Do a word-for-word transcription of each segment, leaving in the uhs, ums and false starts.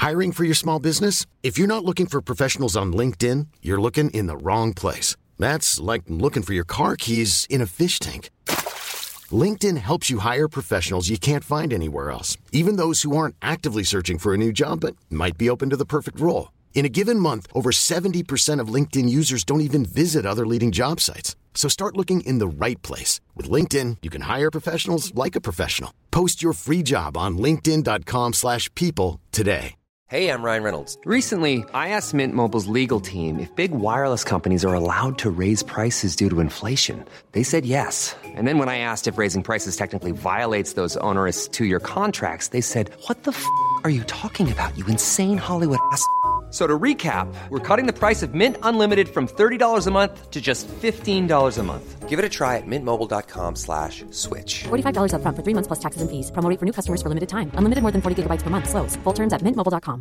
Hiring for your small business? If you're not looking for professionals on LinkedIn, you're looking in the wrong place. That's like looking for your car keys in a fish tank. LinkedIn helps you hire professionals you can't find anywhere else, even those who aren't actively searching for a new job but might be open to the perfect role. In a given month, over seventy percent of LinkedIn users don't even visit other leading job sites. So start looking in the right place. With LinkedIn, you can hire professionals like a professional. Post your free job on linkedin dot com slash people today. Hey, I'm Ryan Reynolds. Recently, I asked Mint Mobile's legal team if big wireless companies are allowed to raise prices due to inflation. They said yes. And then when I asked if raising prices technically violates those onerous two-year contracts, they said, what the f*** are you talking about, you insane Hollywood ass f- So to recap, we're cutting the price of Mint Unlimited from thirty dollars a month to just fifteen dollars a month. Give it a try at mintmobile.com slash switch. forty-five dollars up front for three months plus taxes and fees. Promo rate for new customers for limited time. Unlimited more than forty gigabytes per month. Slows full terms at mint mobile dot com.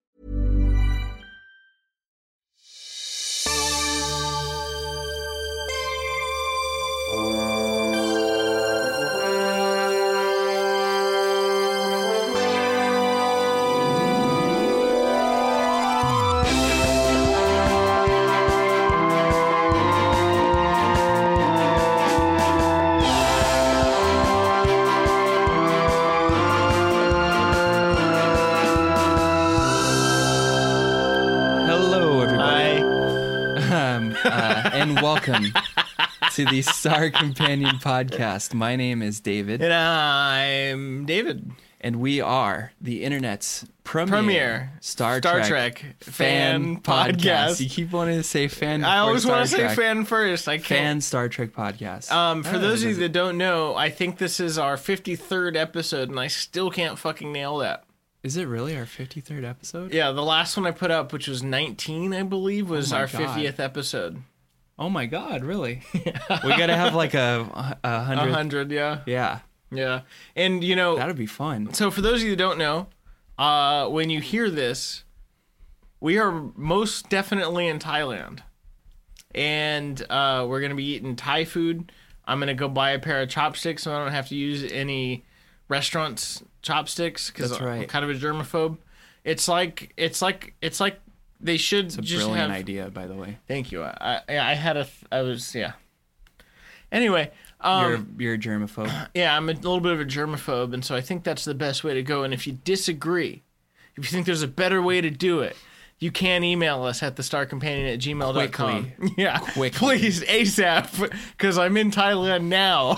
And welcome to the Star Companion Podcast. My name is David. And I'm David. And we are the internet's premier, premier Star, Star Trek, Trek fan, fan podcast. podcast. You keep wanting to say fan I always Star want to say Trek. fan first. I can't. Fan Star Trek podcast. Um, for Oh, those of you does that it- don't know, I think this is our fifty-third episode, and I still can't fucking nail that. Is it really our fifty-third episode? Yeah, the last one I put up, which was nineteen, I believe, was Oh my our God. fiftieth episode. Oh my God, really? We got to have like a, a A hundred. hundred, yeah. Yeah, Yeah. And, you know, that would be fun. so for those of you that don't know, uh, when you hear this, we are most definitely in Thailand. And uh, we're going to be eating Thai food. I'm going to go buy a pair of chopsticks so I don't have to use any restaurants' chopsticks because That's I'm right. kind of a germaphobe. It's like, it's like, it's like they should It's a just brilliant have... idea, by the way. Thank you. I, I, I had a, I was, yeah. Anyway, um, you're, you're a germaphobe. yeah, I'm a little bit of a germaphobe, and so I think that's the best way to go. And if you disagree, if you think there's a better way to do it, you can email us at the star companion at gmail dot com. Quickly. Yeah, Quickly. please, ASAP, because I'm in Thailand now.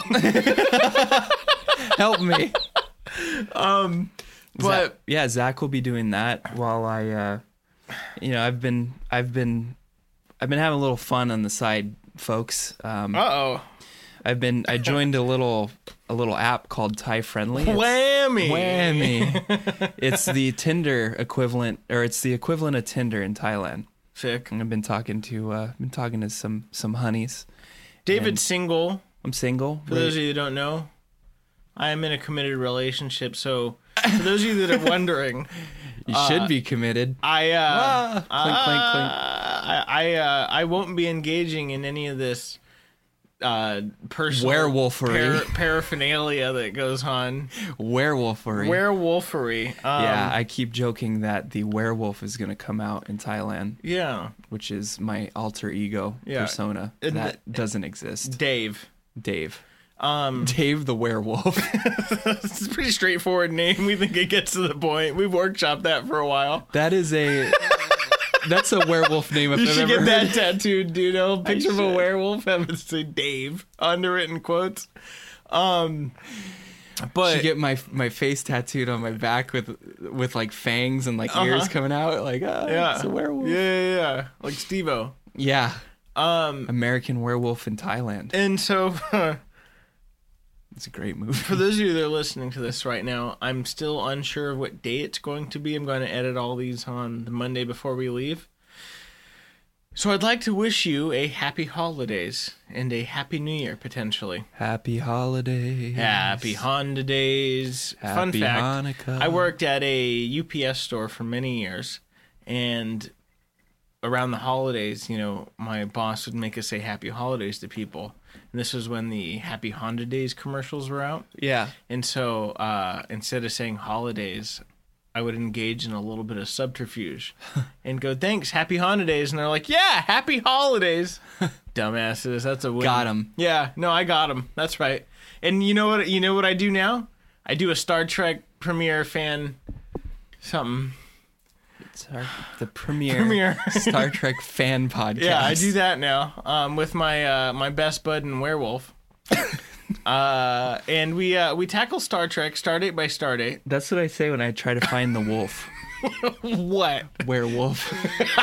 Help me. um, but Zach, yeah, Zach will be doing that while I, uh, you know, I've been, I've been, I've been having a little fun on the side, folks. Um, uh-oh. I've been, I joined a little, a little app called Thai Friendly. It's- Whammy. Whammy. It's the Tinder equivalent, or it's the equivalent of Tinder in Thailand. Sick. And I've been talking to, uh, been talking to some, some honeys. David's And single. I'm single. For those of you that don't know, I am in a committed relationship. So for those of you that are wondering, you should be committed. I uh, Ah, clink, clink, clink. uh, I I, uh, I won't be engaging in any of this uh, personal Werewolfery. par- paraphernalia that goes on. Werewolfery. Werewolfery. Um, Yeah, I keep joking that the werewolf is going to come out in Thailand, yeah. which is my alter ego Yeah. persona And that doesn't exist. Dave. Dave. Um, Dave the werewolf. it's a pretty straightforward name. We think it gets to the point. We've workshopped that for a while. That is a that's a werewolf name if You I've should ever get heard. that tattooed, dude. A picture of a should. werewolf, have it say Dave, underwritten quotes. Um, but Should get my my face tattooed on my back with with like fangs and like ears Uh-huh. coming out. Like, ah, yeah, it's a werewolf. Yeah, yeah, yeah. Like Steve-O. Yeah. Um, American Werewolf in Thailand. and so It's a great movie. for those of you that are listening to this right now, I'm still unsure of what day it's going to be. I'm going to edit all these on the Monday before we leave. So I'd like to wish you a happy holidays and a happy new year, potentially. Happy holidays. Happy Honda days. Fun Happy fact, Hanukkah. I worked at a U P S store for many years, and around the holidays, you know, my boss would make us say happy holidays to people. And this was when the Happy Honda Days commercials were out. Yeah. And so uh, instead of saying holidays, I would engage in a little bit of subterfuge and go, thanks, happy holidays. And they're like, yeah, happy holidays. Dumbasses, that's a win. Got 'em. Yeah, no, I got him. That's right. And you know what? You know what I do now? I do a Star Trek premiere fan something. It's our, the premiere, Premiere. Star Trek fan podcast. Yeah, I do that now um, with my uh, my best bud and werewolf. uh, and we uh, we tackle Star Trek Stardate by Stardate. That's what I say when I try to find the wolf. What? Werewolf.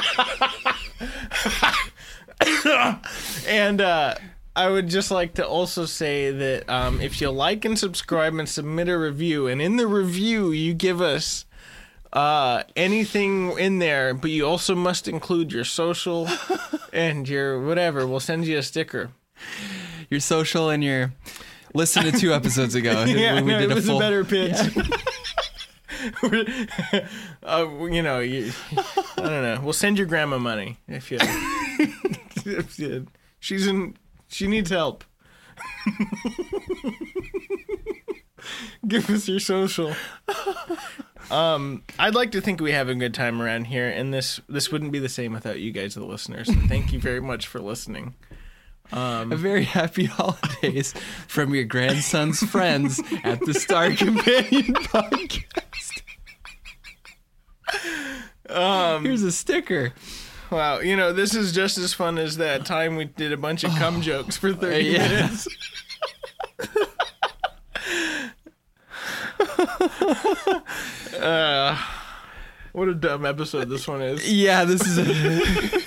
And uh, I would just like to also say that um, if you like and subscribe and submit a review, and in the review you give us uh, anything in there, but you also must include your social and your whatever, we'll send you a sticker. Your social and your listen to two episodes ago. Yeah, we, we no, did it a was full, a better pitch. uh, you know, you, I don't know. We'll send your grandma money if you. if you she's in. She needs help. Give us your social. Um, I'd like to think we have a good time around here, and this this wouldn't be the same without you guys, the listeners. So thank you very much for listening. Um, A very happy holidays from your grandson's friends at the Star Companion podcast. Um, Here's a sticker. Wow, you know, this is just as fun as that time we did a bunch of cum jokes for thirty yeah. minutes. uh, what a dumb episode this one is. Yeah, this is a...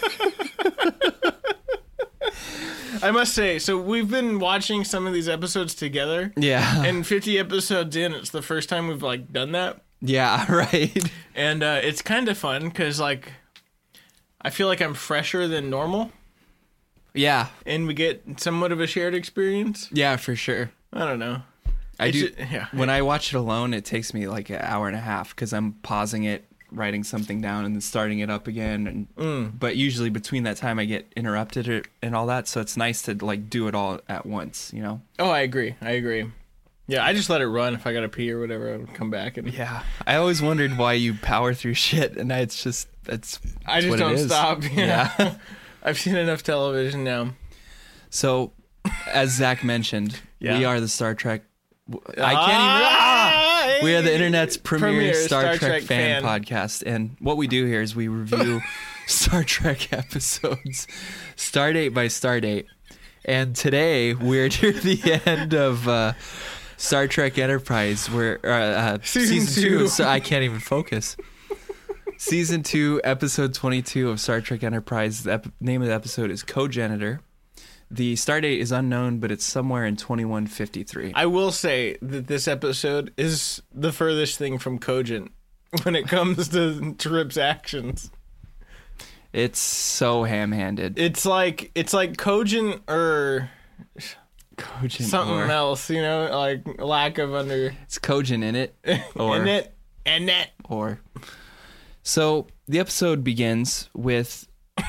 I must say, so we've been watching some of these episodes together. Yeah. And fifty episodes in, it's the first time we've, like, done that. Yeah, right. And uh, it's kind of fun because, like, I feel like I'm fresher than normal. Yeah. And we get somewhat of a shared experience. Yeah, for sure. I don't know. I It's do. ju- yeah. When I watch it alone, it takes me like an hour and a half because I'm pausing it, writing something down, and then starting it up again. And Mm. but usually between that time, I get interrupted or, and all that. So it's nice to like do it all at once, you know? Oh, I agree. I agree. Yeah, I just let it run. If I gotta pee or whatever, I would come back and Yeah. I always wondered why you power through shit, and it's just it's. I it's just what it don't is. stop. Yeah. Yeah. I've seen enough television now. So, as Zach mentioned, Yeah. we are the Star Trek. I can't Ah, even. We are the hey! internet's premier, Premier Star, Star Trek, Trek fan, fan. podcast, and what we do here is we review Star Trek episodes, Stardate by Stardate. And today we're near the end of uh, Star Trek Enterprise, where uh, uh, Season season, two. two. So I can't even focus. Season two, episode twenty-two of Star Trek Enterprise. The ep- name of the episode is Cogenitor. The stardate is unknown, but it's somewhere in twenty-one fifty-three. I will say that this episode is the furthest thing from cogent when it comes to Trip's actions. It's so ham-handed. It's like it's like cogent or Cogent something or, else, you know, like lack of under It's cogent in it. Or, in it and it. or. So the episode begins with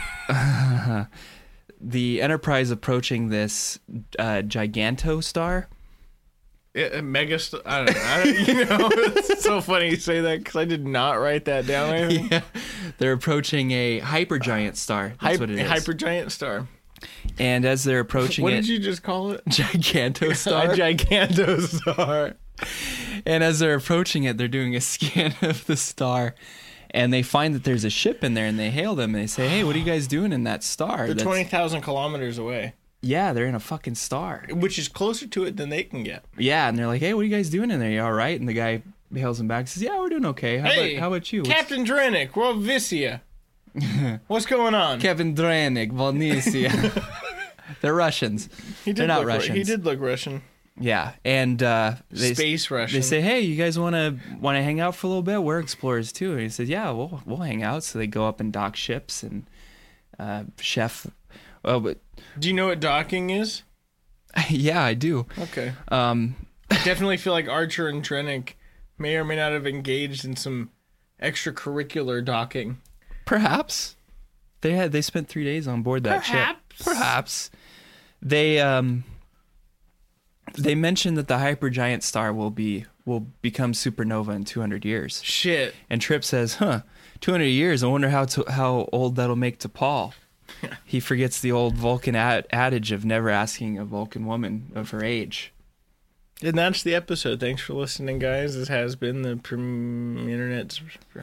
the Enterprise approaching this uh, Gigantostar. Yeah, mega. St- I don't know. I don't, you know, it's so funny you say that because I did not write that down. I think. Yeah. They're approaching a hypergiant star. That's Hype, what it is. Hypergiant star. And as they're approaching What it, did you just call it? Gigantostar. A gigantostar. And as they're approaching it, they're doing a scan of the star, and they find that there's a ship in there, and they hail them, and they say, "Hey, what are you guys doing in that star?" They're That's- twenty thousand kilometers away, Yeah, they're in a fucking star. which is closer to it than they can get. Yeah, and they're like, "Hey, what are you guys doing in there? You all right?" And the guy hails him back and says, "Yeah, we're doing okay. How, Hey, about, how about you?" What's- Captain Drennick, World Vissia. What's going on? Kevin Dranik, Volnisia. They're Russians. he did They're not look, Ru- Russians. He did look Russian. Yeah, and uh, they, Space Russian. They say, "Hey, you guys want to want to hang out for a little bit? We're explorers too." And he said, "Yeah, we'll we'll hang out." So they go up and dock ships, and uh, Chef. Well, but Do you know what docking is? yeah, I do. Okay. Um, I definitely feel like Archer and Drennick may or may not have engaged in some extracurricular docking. perhaps they had they spent three days on board that ship. Perhaps. Perhaps they um they mentioned that the hypergiant star will be will become supernova in two hundred years. Shit. And Trip says, huh, two hundred years, I wonder how to, how old that'll make to Paul. He forgets the old Vulcan ad- adage of never asking a Vulcan woman of her age. And that's the episode. Thanks for listening, guys. This has been the prim- internet's...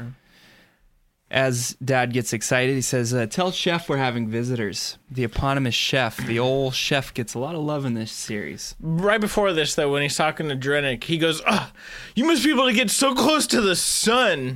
As Dad gets excited, he says, uh, tell Chef we're having visitors. The eponymous Chef, the old Chef, gets a lot of love in this series. Right before this, though, when he's talking to Drennick, he goes, ah, you must be able to get so close to the sun.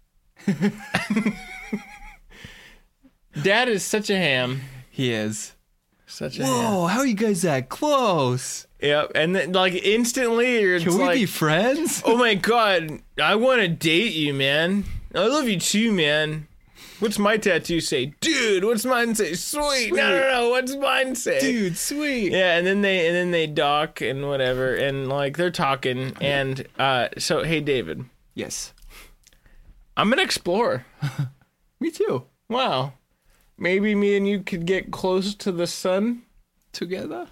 Dad is such a ham. He is. Such a ham. Whoa, how are you guys that close? Yep, and then, like, instantly, you're Can we like, be friends? oh my god, I want to date you, man. I love you too, man. What's my tattoo say? Dude, what's mine say? Sweet. Sweet. No, no, no. What's mine say? Dude, sweet. Yeah, and then they and then they dock and whatever, and like they're talking, and uh, so hey, David, Yes. I'm an explorer. Me too. Wow, maybe me and you could get close to the sun Together.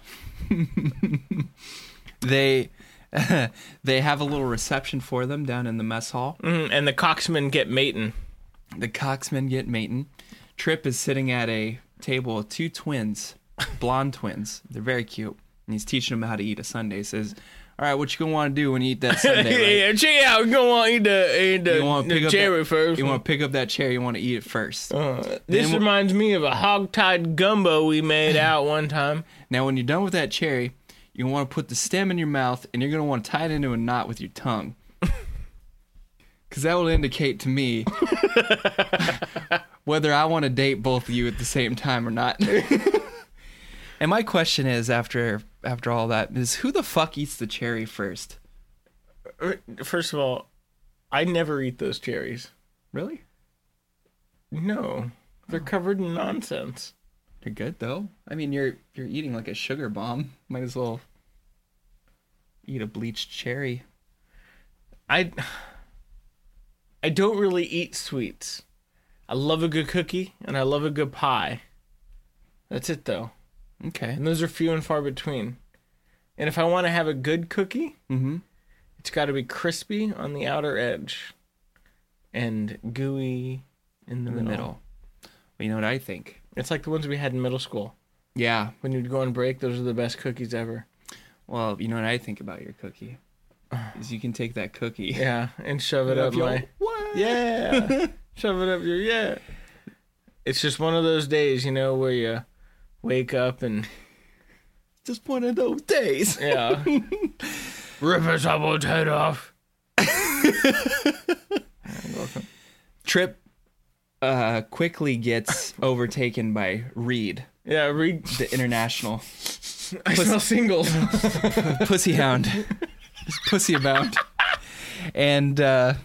they they have a little reception for them down in the mess hall. mm, and the coxmen get matin'. The coxmen get matin'. Trip is sitting at a table with two twins, blonde twins. They're very cute. And he's teaching them how to eat a sundae. He says, all right, what you going to want to do when you eat that sundae, right? Yeah, check it out. We're gonna want to eat the, eat the, You want to the pick up cherry that, first. You want to pick up that cherry. You want to eat it first. Uh, this Then- reminds me of a hog-tied gumbo we made out one time. Now, when you're done with that cherry, you want to put the stem in your mouth, and you're going to want to tie it into a knot with your tongue. Because that will indicate to me whether I want to date both of you at the same time or not. And my question is, after after all that, is who the fuck eats the cherry first? First of all, I never eat those cherries. Really? No, they're covered in nonsense. They're good, though. I mean, you're you're eating like a sugar bomb. Might as well eat a bleached cherry. I I don't really eat sweets. I love a good cookie and I love a good pie. That's it, though. Okay. And those are few and far between. And if I want to have a good cookie, Mm-hmm. it's got to be crispy on the outer edge and gooey in the In the middle. middle. Well, you know what I think? It's like the ones we had in middle school. Yeah. When you'd go on break, those are the best cookies ever. Well, you know what I think about your cookie? Is you can take that cookie. Yeah, and shove it up Your- my... What? Yeah. Shove it up your... Yeah. It's just one of those days, you know, where you wake up and... Just one of those days. Yeah. Rip his elbow's head off. Trip uh, quickly gets overtaken by Reed, Yeah, read... the international I smell singles. pussy hound. He's pussy abound. And uh,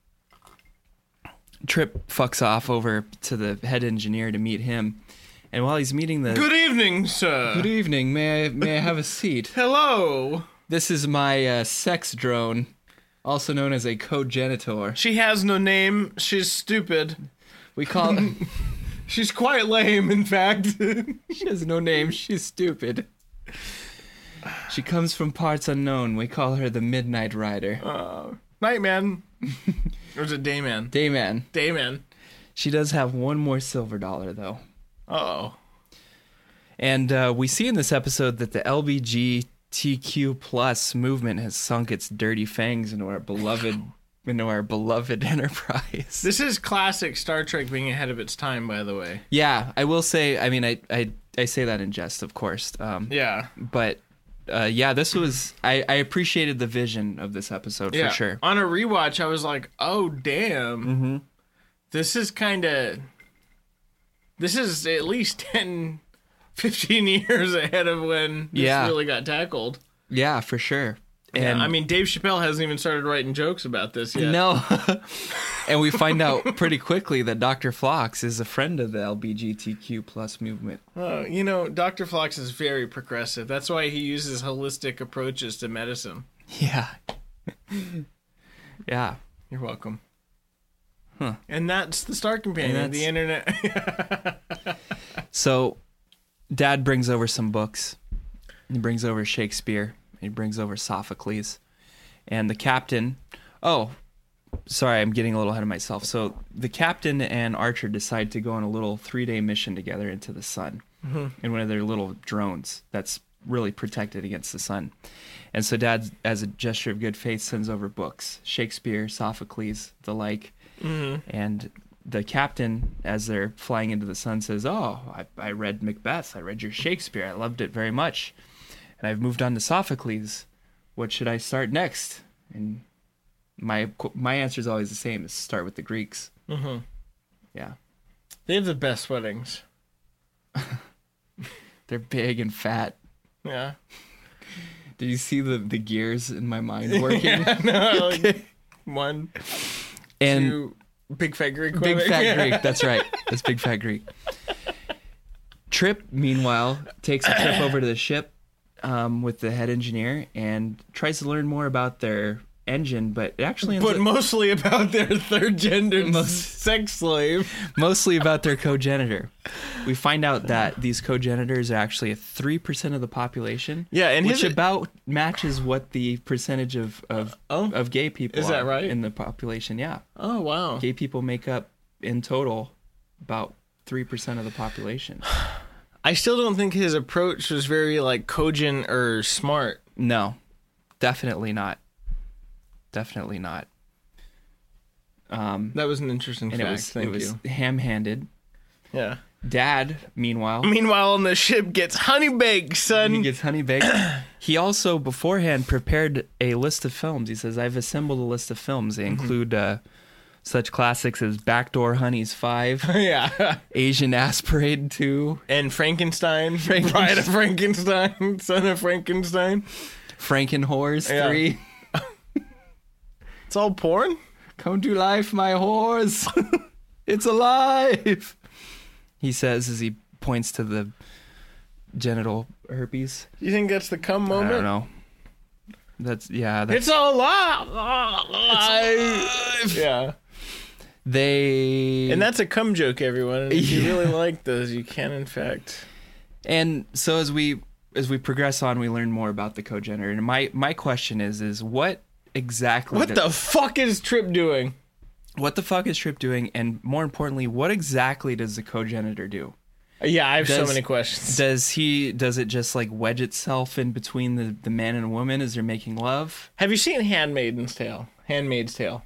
Trip fucks off over to the head engineer to meet him. And while he's meeting the... Good evening, sir. Good evening. May I, may I have a seat? Hello. This is my uh, sex drone, also known as a cogenitor. She has no name. She's stupid. We call... She's quite lame, in fact. She has no name. She's stupid. She comes from parts unknown. We call her the Midnight Rider. uh, Nightman. Or is it Dayman? Dayman. Dayman. She does have one more silver dollar, though. Uh-oh. And uh, we see in this episode that the L G B T Q plus movement has sunk its dirty fangs into our beloved, into our beloved Enterprise. This is classic Star Trek being ahead of its time, by the way. Yeah, I will say. I mean, I I, I say that in jest, of course. Um, Yeah. But uh, yeah, this was. I, I appreciated the vision of this episode Yeah. for sure. On a rewatch, I was like, oh, damn. Mm-hmm. This is kind of... This is at least ten, fifteen years ahead of when this Yeah. really got tackled. Yeah, for sure. And Yeah, I mean, Dave Chappelle hasn't even started writing jokes about this yet. no. And we find out pretty quickly that Doctor Phlox is a friend of the L G B T Q plus movement. Uh, you know, Doctor Phlox is very progressive. That's why he uses holistic approaches to medicine. Yeah. Yeah. You're welcome. Huh. And that's the Star Companion, And the internet. So, Dad brings over some books. He brings over Shakespeare. He brings over Sophocles. And the captain, oh, sorry, I'm getting a little ahead of myself. So the captain and Archer decide to go on a little three-day mission together into the sun mm-hmm. in one of their little drones that's really protected against the sun. And so Dad, as a gesture of good faith, sends over books, Shakespeare, Sophocles, the like. Mm-hmm. And the captain, as they're flying into the sun, says, oh, I, I read Macbeth. I read your Shakespeare. I loved it very much. And I've moved on to Sophocles. What should I start next? And my my answer is always the same: is start with the Greeks. Mm-hmm. Yeah, they have the best weddings. They're big and fat. Yeah. Did you see the, the gears in my mind working? Yeah, no, like one, and two, big fat Greek. Big wedding. fat Greek. That's right. That's big fat Greek. Trip, meanwhile, takes a trip over to the ship um, with the head engineer and tries to learn more about their engine, but it actually ends but up, mostly about their third gendered most, sex slave. Mostly about their cogenitor. We find out that these cogenitors are actually a three percent of the population. Yeah, and which his, about matches what the percentage of of, oh, of gay people is that are right? in the population. Yeah. Oh wow. Gay people make up in total about three percent of the population. I still don't think his approach was very like cogent or smart. No, definitely not. Definitely not. Um, that was an interesting and fact. It was, Thank it was you. ham-handed. Yeah. Dad, meanwhile... Meanwhile, on the ship gets honey baked, son. He gets honey baked. He also, beforehand, prepared a list of films. He says, I've assembled a list of films. They mm-hmm. include uh, such classics as Backdoor Honeys five, yeah, Asian Ass Parade two, and Frankenstein, Frankenstein. Bride of Frankenstein, Son of Frankenstein, Frankenhores yeah. three. It's all porn? Come to life, my horse. It's alive. He says as he points to the genital herpes. You think that's the cum moment? I don't know. That's, yeah. That's, it's alive. It's alive. Yeah. They... And that's a cum joke, everyone. And if yeah. you really like those, you can, in fact. And so as we as we progress on, we learn more about the cogenitor. And my, my question is, is what exactly... What does, the fuck is Trip doing? What the fuck is Trip doing? And more importantly, what exactly does the cogenitor do? Yeah, I have does, so many questions. Does he? Does it just like wedge itself in between the, the man and woman as they're making love? Have you seen Handmaid's Tale? Handmaid's Tale?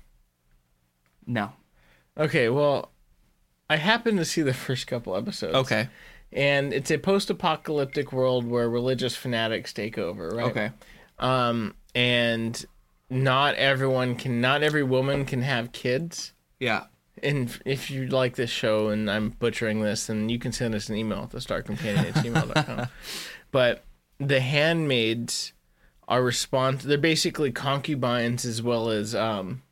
No. Okay, well, I happened to see the first couple episodes. Okay. And it's a post-apocalyptic world where religious fanatics take over, right? Okay. Um, and not everyone can, not every woman can have kids. Yeah. And if you like this show and I'm butchering this, then you can send us an email at the star companion at gmail dot com. But the handmaids are respons- they're basically concubines as well as um,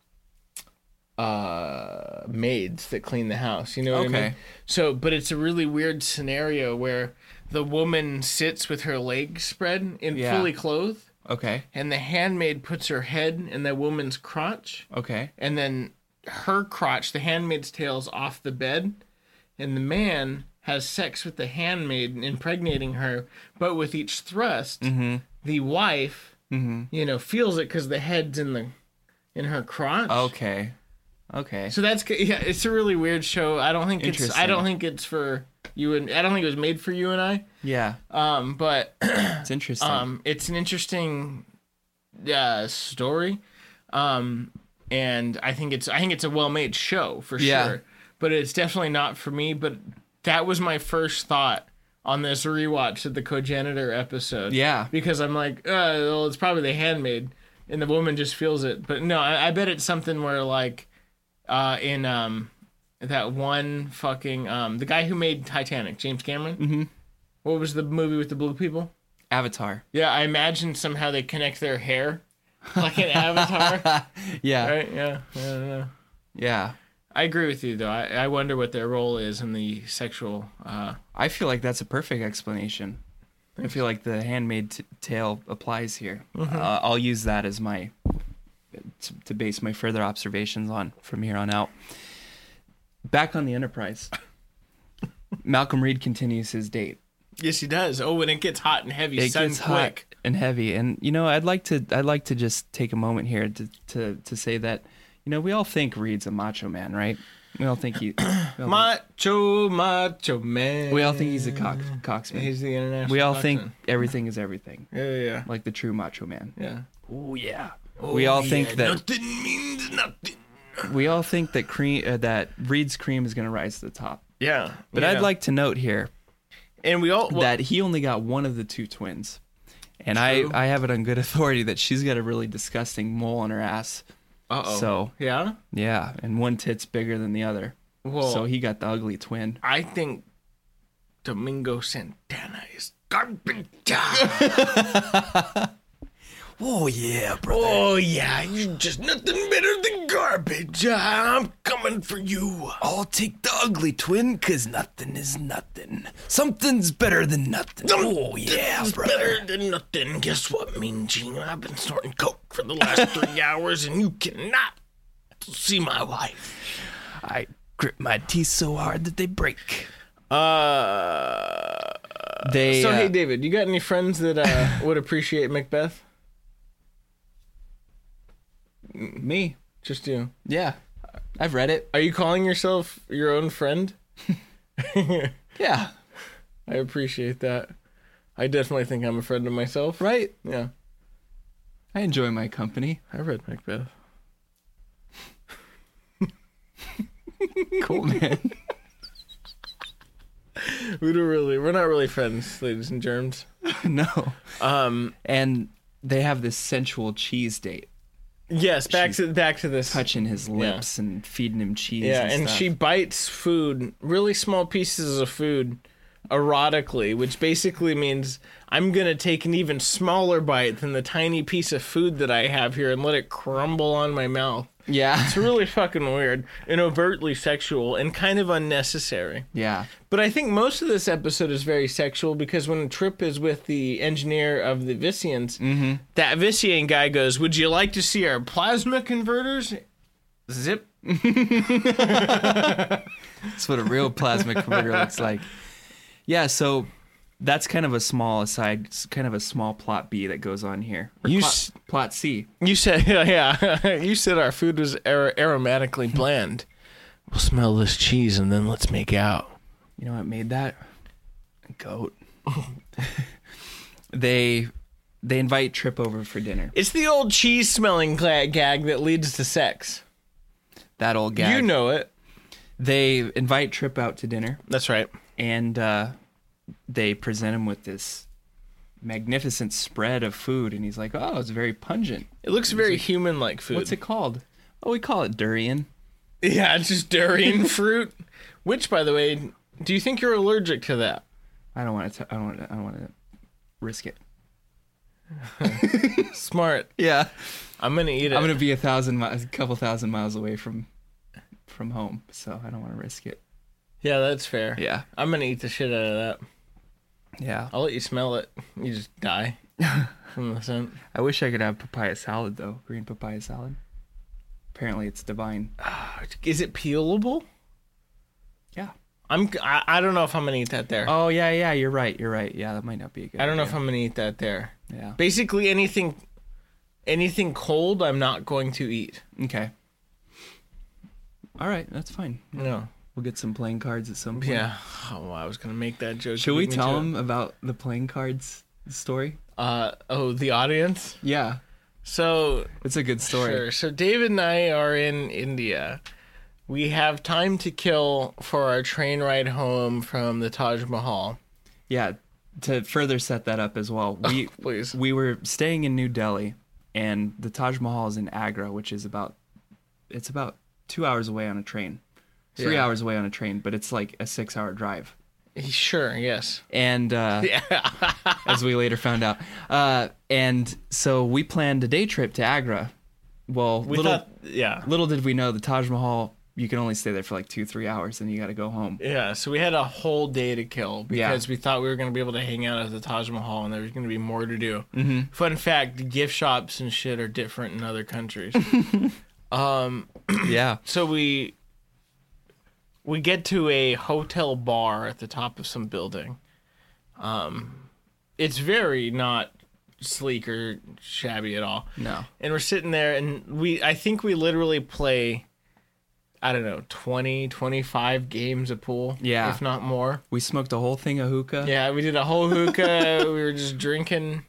uh, maids that clean the house. You know what okay. I mean? So, but it's a really weird scenario where the woman sits with her legs spread and yeah. fully clothed. Okay. And the handmaid puts her head in the woman's crotch. Okay. And then her crotch, the handmaid's tail's off the bed, and the man has sex with the handmaid, impregnating her, but with each thrust, mm-hmm. the wife, mm-hmm. you know, feels it because the head's in the in her crotch. Okay. Okay. So that's yeah, it's a really weird show. I don't think it's I don't think it's for you and I don't think it was made for you and I. Yeah. Um, but it's interesting. Um, it's an interesting uh, story. Um. And I think it's I think it's a well-made show for yeah. sure, but it's definitely not for me. But that was my first thought on this rewatch of the cogenitor episode. Yeah, because I'm like, uh, well, it's probably the handmaid, and the woman just feels it. But no, I, I bet it's something where like, uh, in um, that one fucking um, the guy who made Titanic, James Cameron. Mm-hmm. What was the movie with the blue people? Avatar. Yeah, I imagine somehow they connect their hair. Like an Avatar. Yeah. Right? Yeah. I don't know. Yeah. I agree with you, though. I, I wonder what their role is in the sexual... Uh... I feel like that's a perfect explanation. I feel like the handmaid t- tale applies here. Mm-hmm. Uh, I'll use that as my... To, to base my further observations on from here on out. Back on the Enterprise. Malcolm Reed continues his date. Yes, he does. Oh, when it gets hot and heavy, it sudden gets quick. hot and heavy. And you know, I'd like to I'd like to just take a moment here to to to say that, you know, we all think Reed's a macho man, right? We all think he we all Macho, macho man. think, we all think he's a cock, coxman. He's the international. We all coxman. think everything is everything, Yeah, yeah, yeah. like the true macho man. yeah. Oh yeah. we all think that nothing means nothing. we all think that cream uh, that Reed's cream is going to rise to the top. Yeah, But yeah. I'd like to note here and we all well, that he only got one of the two twins. And True. I, I have it on good authority that she's got a really disgusting mole on her ass. Uh-oh. So, yeah. yeah, and one tit's bigger than the other. Well, So he got the ugly twin. I think Domingo Santana is garbage. Oh, yeah, Oh yeah, you're just nothing better than garbage. I'm coming for you. I'll take the ugly twin, because nothing is nothing. Something's better than nothing. Oh, yeah, It's better than nothing. Guess what, Mean Gene? I've been snorting coke for the last three hours, and you cannot see my wife. I grip my teeth so hard that they break. Uh. They, So uh, hey, David, you got any friends that uh, would appreciate Macbeth? me. Just you. Yeah, I've read it. Are you calling yourself your own friend? Yeah, I appreciate that. I definitely think I'm a friend of myself. right? Yeah. I enjoy my company. I read Macbeth. Cool, man. We don't really, we're not really friends, ladies and germs. No. Um, And they have this sensual cheese date, yes, back She's to back to this. touching his lips and feeding him cheese. Yeah, and, and stuff. she bites food, really small pieces of food, erotically, which basically means I'm gonna take an even smaller bite than the tiny piece of food that I have here and let it crumble on my mouth. Yeah. It's really fucking weird and overtly sexual and kind of unnecessary. Yeah. But I think most of this episode is very sexual because when Trip is with the engineer of the Visians, Mm-hmm. that Visian guy goes, "Would you like to see our plasma converters?" Zip. That's what a real plasma converter looks like. Yeah, so that's kind of a small aside, it's kind of a small plot B that goes on here. Or You plot, s- plot C. You said, yeah, you said our food was ar- aromatically bland. We'll smell this cheese and then let's make out. You know what made that? A goat. they they invite Trip over for dinner. It's the old cheese smelling gla- gag that leads to sex. That old guy. You know it. They invite Trip out to dinner, That's right. and uh, they present him with this magnificent spread of food, and he's like, "Oh, it's very pungent. It looks very human-like food. What's it called? Oh, we call it durian." Yeah, it's just durian fruit. Which, by the way, do you think you're allergic to that? I don't want to. I don't want. I don't want to risk it. Smart. Yeah, I'm gonna eat it. I'm gonna be a thousand, mi- a couple thousand miles away from from home, so I don't want to risk it. Yeah, that's fair. Yeah, I'm gonna eat the shit out of that. yeah. I'll let you smell it. You just die from the scent. I wish I could have papaya salad though. Green papaya salad. Apparently, it's divine. Is it peelable? Yeah. I'm. I, I don't know if I'm gonna eat that there. Oh yeah, yeah. You're right. You're right. Yeah, that might not be a good. I don't know if idea. I'm gonna eat that there. Yeah. Basically, anything, anything cold, I'm not going to eat. Okay. All right, that's fine. No. We'll get some playing cards at some point. Yeah. Oh, I was gonna make that joke. Should You we beat me tell to it. them about the playing cards story? Uh oh, the audience. Yeah, So it's a good story. sure. So David and I are in India. We have time to kill for our train ride home from the Taj Mahal. Yeah, to further set that up as well, we Please. we were staying in New Delhi, and the Taj Mahal is in Agra, which is about it's about two hours away on a train, three Yeah. hours away on a train, but it's like a six-hour drive. Sure. Yes. And uh, as we later found out, uh, and so we planned a day trip to Agra. Well, We little thought. Yeah. little did we know the Taj Mahal. You can only stay there for like two, three hours, and you got to go home. Yeah, so we had a whole day to kill Yeah. because we thought we were going to be able to hang out at the Taj Mahal and there was going to be more to do. Mm-hmm. Fun fact, gift shops and shit are different in other countries. um, Yeah. so we we get to a hotel bar at the top of some building. Um, it's very not sleek or shabby at all. No. And we're sitting there, and we I think we literally play, I don't know, twenty, twenty-five games of pool. Yeah. If not more. We smoked a whole thing of hookah. Yeah, we did a whole hookah. We were just drinking,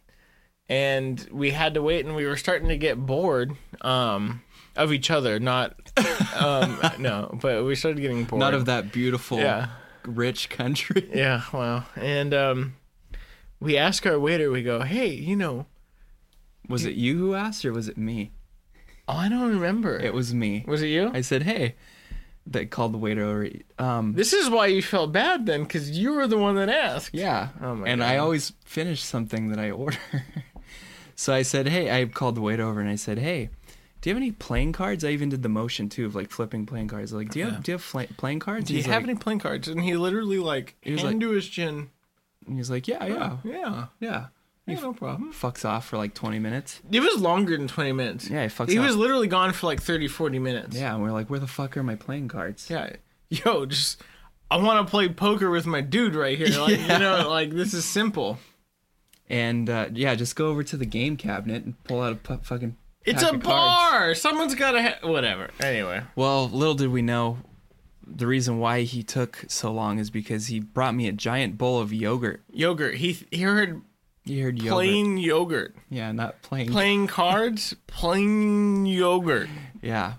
and we had to wait, and we were starting to get bored um, of each other. Not, um, no, but we started getting bored. Not of that beautiful, Yeah. rich country. Yeah, well, and um, we ask our waiter, we go, hey, you know, Was it you who asked, or was it me? oh, I don't remember. It was me. Was it you? I said, hey. They called the waiter over. Um, This is why you felt bad then, because you were the one that asked. yeah. Oh my and God. I always finish something that I order. So I said, hey, I called the waiter over and I said, hey, do you have any playing cards? I even did the motion too of like flipping playing cards. Like, do you have do you have fl- playing cards? Do you He's have like, any playing cards? And he literally, like, He was hand like- to his chin. and he's like, yeah, yeah, Yeah, yeah. yeah, no problem. Fucks off for like twenty minutes. It was longer than twenty minutes. Yeah, he fucks He off. was literally gone for like thirty, forty minutes. Yeah, and we're like, where the fuck are my playing cards? Yeah. Yo, just, I want to play poker with my dude right here. Like, Yeah. you know, like, this is simple. And uh, yeah, just go over to the game cabinet and pull out a pu- fucking. It's pack a of cards. bar. Someone's got to ha- whatever. Anyway. Well, little did we know, the reason why he took so long is because he brought me a giant bowl of yogurt. Yogurt. He, he heard You heard yogurt. plain yogurt. Yeah, not plain. Playing cards, plain yogurt. Yeah,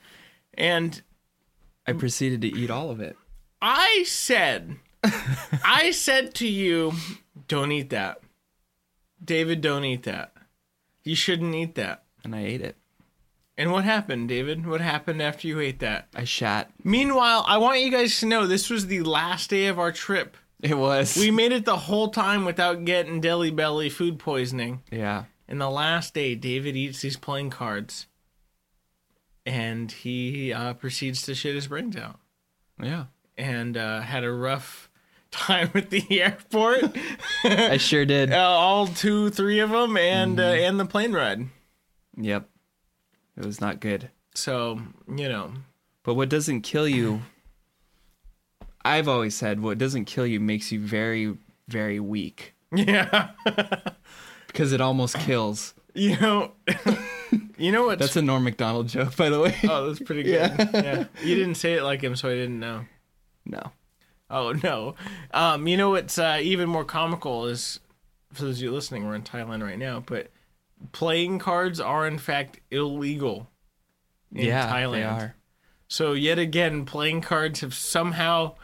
And I proceeded to eat all of it. I said, I said to you, don't eat that. David, don't eat that. You shouldn't eat that. And I ate it. And what happened, David? What happened after you ate that? I shat. Meanwhile, I want you guys to know this was the last day of our trip. It was. We made it the whole time without getting deli belly food poisoning. Yeah. And the last day, David eats these playing cards. And he uh, proceeds to shit his brains out. Yeah. And uh, had a rough time at the airport. I sure did. Uh, all two, three of them, and uh, and the plane ride. Yep. It was not good. So, you know. But what doesn't kill you, I've always said, what doesn't kill you makes you very, very weak. Yeah. Because it almost kills. You know, you know what? That's a Norm Macdonald joke, by the way. Oh, that's pretty good. Yeah. yeah. You didn't say it like him, so I didn't know. No. Oh, no. Um, you know what's uh, even more comical is, for those of you listening, we're in Thailand right now, but playing cards are, in fact, illegal in yeah, Thailand. they are. So, yet again, playing cards have somehow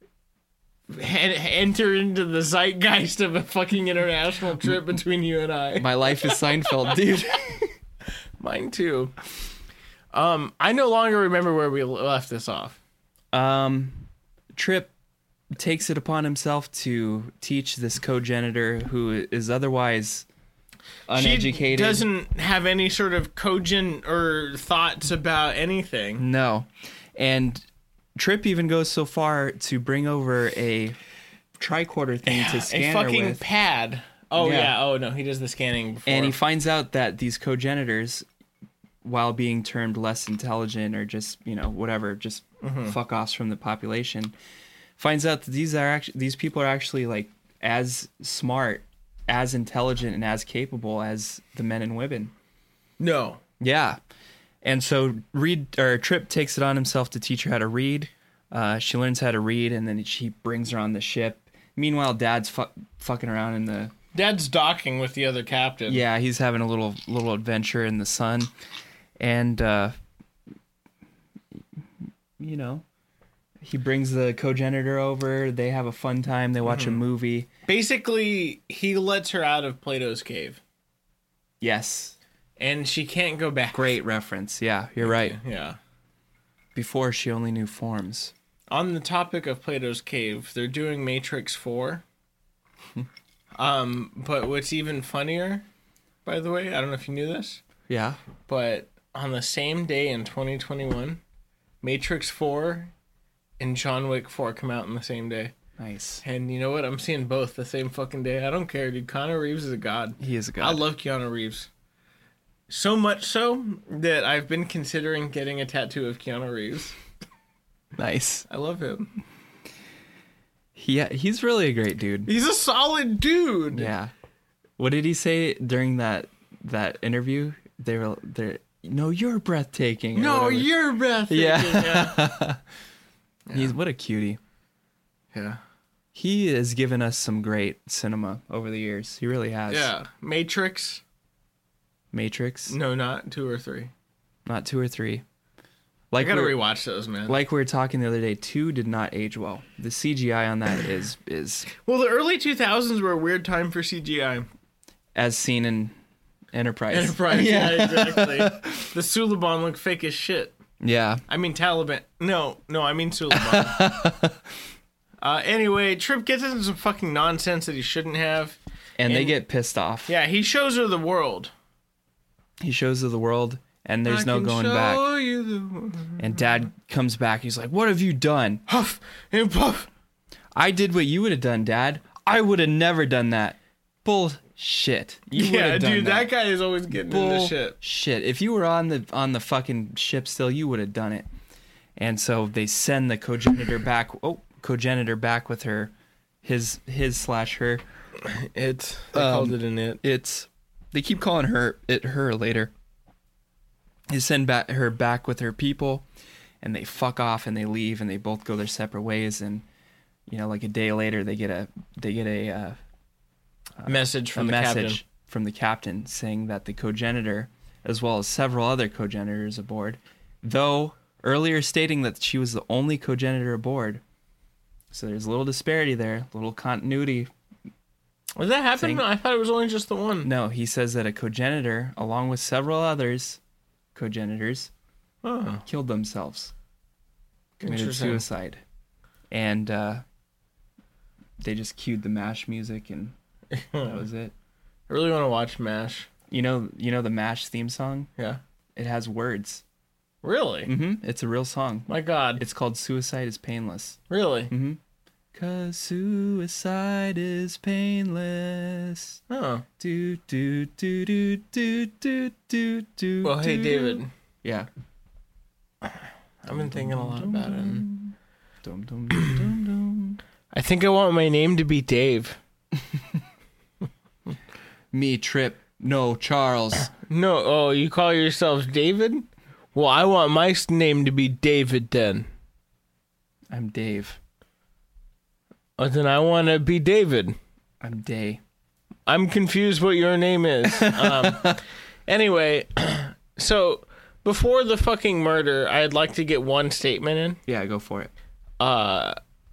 en- entered into the zeitgeist of a fucking international trip between you and I. My life is Seinfeld, dude. Mine, too. Um, I no longer remember where we left this off. Um, Trip takes it upon himself to teach this cogenitor who is otherwise uneducated. She doesn't have any sort of cogent or thoughts about anything. No. And Trip even goes so far to bring over a tricorder thing to A scan her fucking with. pad. Oh, Yeah. yeah. Oh, no. He does the scanning before. And he finds out that these cogenitors, while being termed less intelligent or just, you know, whatever, just fuck offs from the population, finds out that these are actually these people are actually like as smart, as intelligent, and as capable as the men and women. No. Yeah. And so Reed or Trip takes it on himself to teach her how to read. Uh, she learns how to read, and then she brings her on the ship. Meanwhile, Dad's fu- fucking around in the Dad's docking with the other captain. yeah. He's having a little little adventure in the sun, and uh, you know, he brings the cogenitor over. They have a fun time. They watch a movie. Basically, he lets her out of Plato's cave. Yes, And she can't go back. great reference. Yeah, you're right. Yeah. Before she only knew forms. On the topic of Plato's cave, they're doing Matrix four. um, but what's even funnier, by the way, I don't know if you knew this, Yeah. but on the same day in twenty twenty-one, Matrix four and John Wick four come out on the same day. Nice. And you know what? I'm seeing both the same fucking day. I don't care, dude. Keanu Reeves is a god. He is a god. I love Keanu Reeves. So much so that I've been considering getting a tattoo of Keanu Reeves. Nice. I love him. Yeah, he's really a great dude. He's a solid dude. Yeah. What did he say during that that interview? They were they no, you're breathtaking. or No, whatever. you're breathtaking. Yeah. Yeah. He's what a cutie. Yeah. He has given us some great cinema over the years. He really has. Yeah. Matrix. Matrix. No, not two or three. Not two or three. I Like gotta we were, rewatch those, man. like we were talking the other day, two did not age well. The C G I on that is is Well, the early two thousands were a weird time for C G I. as seen in Enterprise. Enterprise, yeah, exactly. The Suliban looked fake as shit. Yeah. I mean Taliban. No, no, I mean Suliban. uh, anyway, Trip gets into some fucking nonsense that he shouldn't have. And, they And- get pissed off. Yeah, he shows her the world. He shows her the world, and there's I no can going show back. You the world. And Dad comes back. He's like, "What have you done?" Huff and puff. I did what you would have done, Dad. I would have never done that. Bullshit. You would Yeah, have done dude, that. that guy is always getting into shit. Shit. If you were on the on the fucking ship still, you would have done it. And so they send the cogenitor back. Oh, cogenitor back with her, his his slash her. It. They Um, called it an it. It's they keep calling her it her later. They send back her back with her people, and they fuck off and they leave and they both go their separate ways. And you know, like a day later, they get a they get a. Uh, Message a from the message captain. from the captain saying that the cogenitor, as well as several other cogenitors aboard, though earlier stating that she was the only cogenitor aboard. So there's a little disparity there, a little continuity. Was that happening? Thing. I thought it was only just the one. No, he says that a cogenitor, along with several others, cogenitors, Oh, killed themselves, committed interesting. suicide, and uh, they just cued the MASH music, and that was it. I really want to watch MASH. You know, you know the MASH theme song. Yeah. It has words. Really? hmm It's a real song. My God. It's called "Suicide is Painless." Really? Mm-hmm. Cause suicide is painless. Oh. Do do do do do do do do. Well, hey, do. David. Yeah. I've been thinking a lot about it. and Dum, dum, dum, dum, dum. I think I want my name to be Dave. Me, Trip. No, Charles. No, oh, you call yourself David? Well, I want my s- name to be David then. I'm Dave. Oh, then I want to be David. I'm Day. I'm confused what your name is. um, anyway, so before the fucking murder, I'd like to get one statement in. Yeah, go for it. Uh,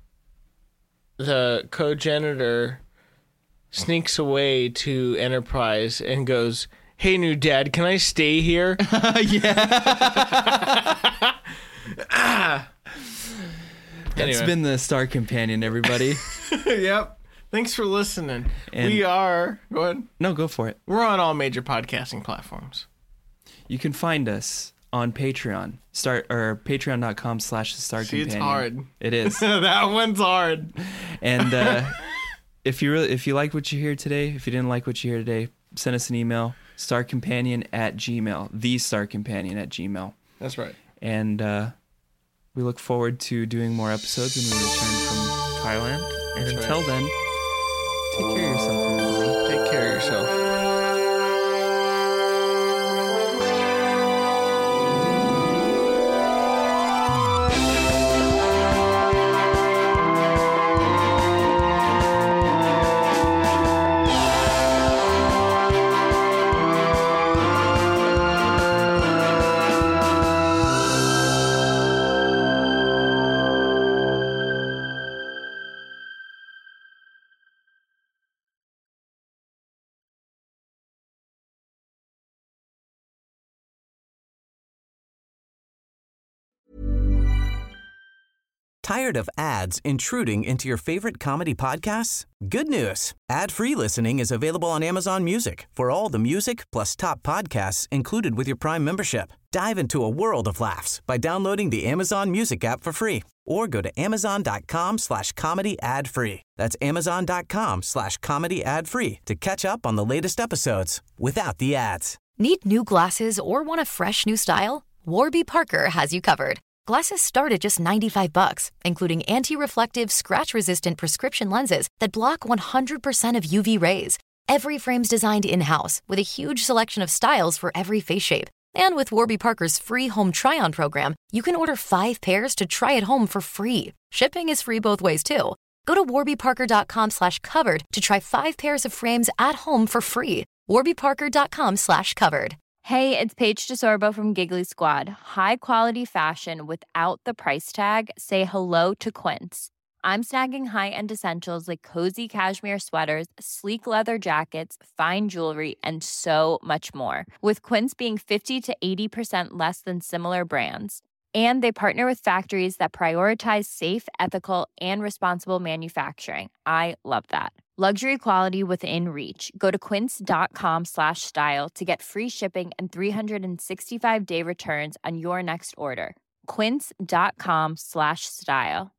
the cogenitor sneaks away to Enterprise and goes, "Hey, new dad, can I stay here?" It's Anyway. been the Star Companion, everybody. Yep. Thanks for listening. And- we are, go ahead. No, go for it. We're on all major podcasting platforms. You can find us on Patreon. Start or patreon.com slash the Star See, Companion. it's hard. It is. That one's hard. And uh, if you really, if you like what you hear today, if you didn't like what you hear today, send us an email, starcompanion at gmail, the starcompanion at gmail. That's right. And uh, we look forward to doing more episodes when we return from Thailand. And That's until right. then, take care of yourself, everybody. Take care of yourself. Tired of ads intruding into your favorite comedy podcasts? Good news. Ad-free listening is available on Amazon Music for all the music plus top podcasts included with your Prime membership. Dive into a world of laughs by downloading the Amazon Music app for free or go to amazon.com slash comedy ad free. That's amazon.com slash comedy ad free to catch up on the latest episodes without the ads. Need new glasses or want a fresh new style? Warby Parker has you covered. Glasses start at just ninety-five bucks, including anti-reflective, scratch-resistant prescription lenses that block one hundred percent of U V rays. Every frame's designed in-house with a huge selection of styles for every face shape. And with Warby Parker's free home try-on program, you can order five pairs to try at home for free. Shipping is free both ways, too. Go to warbyparker.com slash covered to try five pairs of frames at home for free. warbyparker.com slash covered. Hey, it's Paige DeSorbo from Giggly Squad. High quality fashion without the price tag. Say hello to Quince. I'm snagging high-end essentials like cozy cashmere sweaters, sleek leather jackets, fine jewelry, and so much more. With Quince being fifty to eighty percent less than similar brands. And they partner with factories that prioritize safe, ethical, and responsible manufacturing. I love that. Luxury quality within reach. Go to quince.com slash style to get free shipping and three sixty-five day returns on your next order. Quince.com slash style.